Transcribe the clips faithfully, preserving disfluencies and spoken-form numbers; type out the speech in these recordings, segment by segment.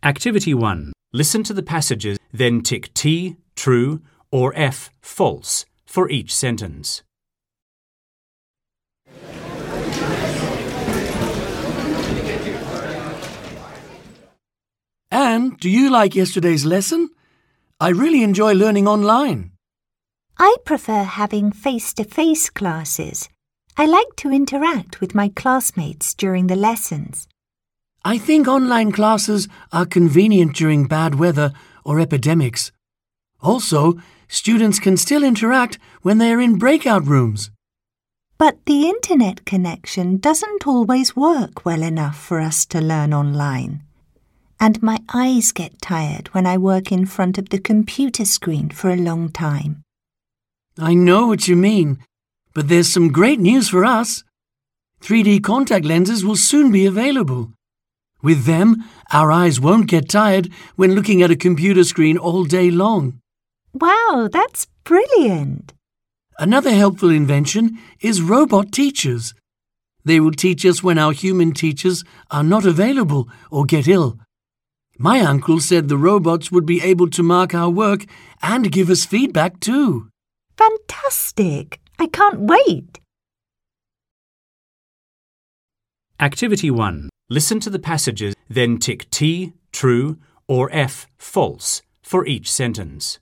Activity one. Listen to the passages, then tick T, true, or F, false, for each sentence. Anne, do you like yesterday's lesson? I really enjoy learning online. I prefer having face-to-face classes. I like to interact with my classmates during the lessons. I think online classes are convenient during bad weather or epidemics. Also, students can still interact when they are in breakout rooms. But the internet connection doesn't always work well enough for us to learn online. And my eyes get tired when I work in front of the computer screen for a long time. I know what you mean, but there's some great news for us. three D contact lenses will soon be available. With them, our eyes won't get tired when looking at a computer screen all day long. Wow, that's brilliant! Another helpful invention is robot teachers. They will teach us when our human teachers are not available or get ill. My uncle said the robots would be able to mark our work and give us feedback too. Fantastic! I can't wait! Activity one. Listen to the passages, then tick T, true, or F, false, for each sentence.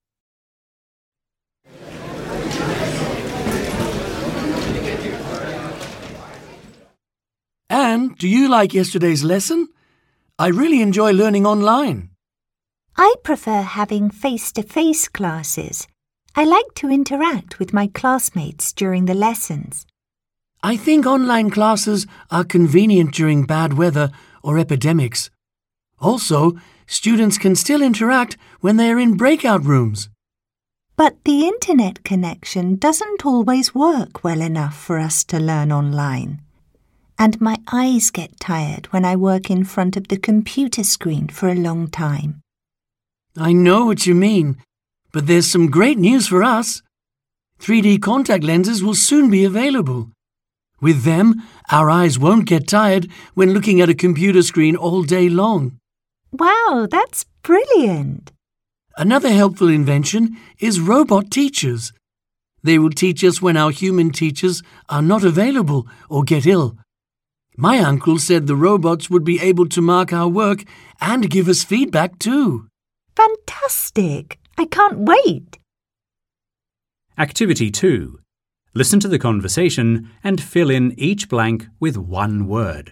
Anne, do you like yesterday's lesson? I really enjoy learning online. I prefer having face-to-face classes. I like to interact with my classmates during the lessons. I think online classes are convenient during bad weather or epidemics. Also, students can still interact when they are in breakout rooms. But the internet connection doesn't always work well enough for us to learn online. And my eyes get tired when I work in front of the computer screen for a long time. I know what you mean, but there's some great news for us. three D contact lenses will soon be available. With them, our eyes won't get tired when looking at a computer screen all day long. Wow, that's brilliant! Another helpful invention is robot teachers. They will teach us when our human teachers are not available or get ill. My uncle said the robots would be able to mark our work and give us feedback too. Fantastic! I can't wait! Activity two. Listen to the conversation and fill in each blank with one word.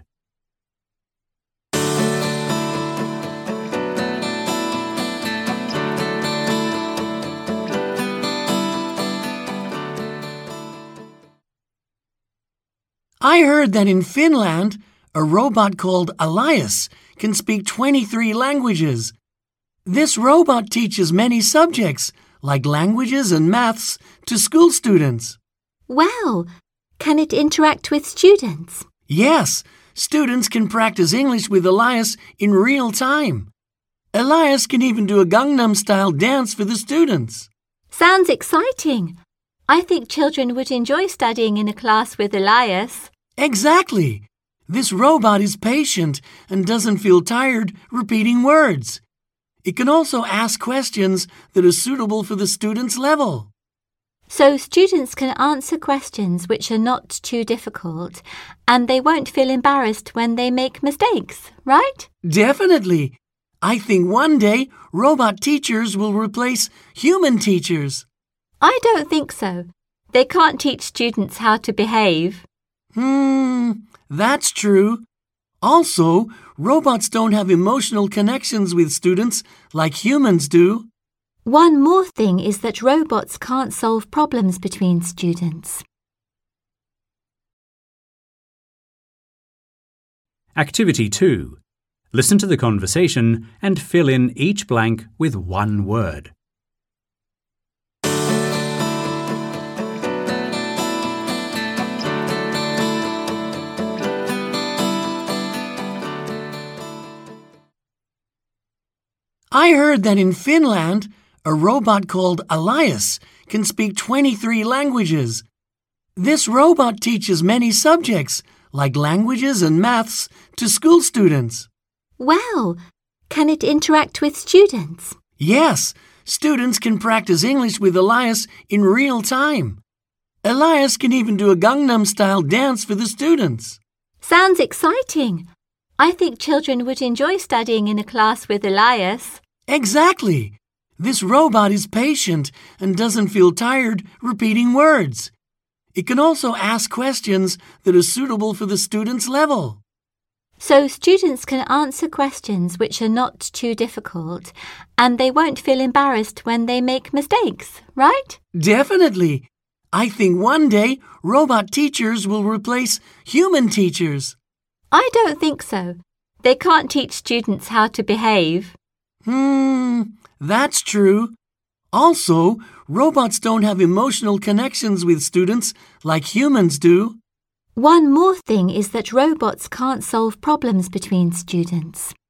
I heard that in Finland, a robot called Elias can speak twenty-three languages. This robot teaches many subjects, like languages and maths, to school students. Wow! Can it interact with students? Yes, students can practice English with Elias in real time. Elias can even do a Gangnam-style dance for the students. Sounds exciting. I think children would enjoy studying in a class with Elias. Exactly. This robot is patient and doesn't feel tired repeating words. It can also ask questions that are suitable for the student's level. So students can answer questions which are not too difficult, and they won't feel embarrassed when they make mistakes, right? Definitely. I think one day robot teachers will replace human teachers. I don't think so. They can't teach students how to behave. Hmm, that's true. Also, robots don't have emotional connections with students like humans do. One more thing is that robots can't solve problems between students. Activity two. Listen to the conversation and fill in each blank with one word. I heard that in Finland, a robot called Elias can speak twenty-three languages. This robot teaches many subjects, like languages and maths, to school students. Wow! Can it interact with students? Yes, students can practice English with Elias in real time. Elias can even do a Gangnam-style dance for the students. Sounds exciting. I think children would enjoy studying in a class with Elias. Exactly. This robot is patient and doesn't feel tired repeating words. It can also ask questions that are suitable for the student's level. So students can answer questions which are not too difficult, and they won't feel embarrassed when they make mistakes, right? Definitely. I think one day robot teachers will replace human teachers. I don't think so. They can't teach students how to behave. Hmm, that's true. Also, robots don't have emotional connections with students like humans do. One more thing is that robots can't solve problems between students.